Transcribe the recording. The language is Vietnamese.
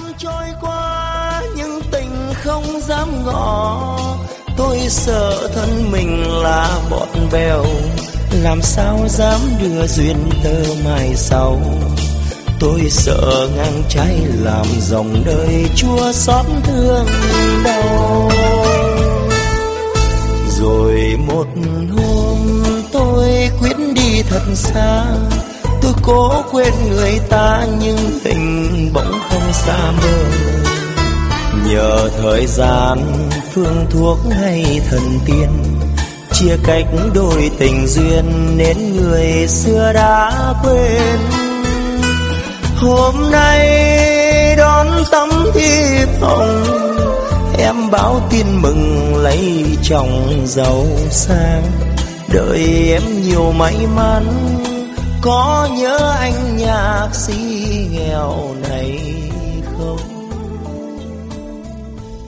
trôi qua nhưng tình không dám ngỏ. Tôi sợ thân mình là bọt bèo, làm sao dám đưa duyên tơ mai sau. Tôi sợ ngang trái làm dòng đời chua xót thương đau. Rồi một hôm tôi quyết đi thật xa, tôi cố quên người ta nhưng tình bỗng không xa mơ. Nhờ thời gian phương thuốc hay thần tiên, chia cách đôi tình duyên nên người xưa đã quên. Hôm nay đón tấm thiệp hồng, em báo tin mừng lấy chồng giàu sang. Đợi em nhiều may mắn, có nhớ anh nhạc sĩ nghèo này không?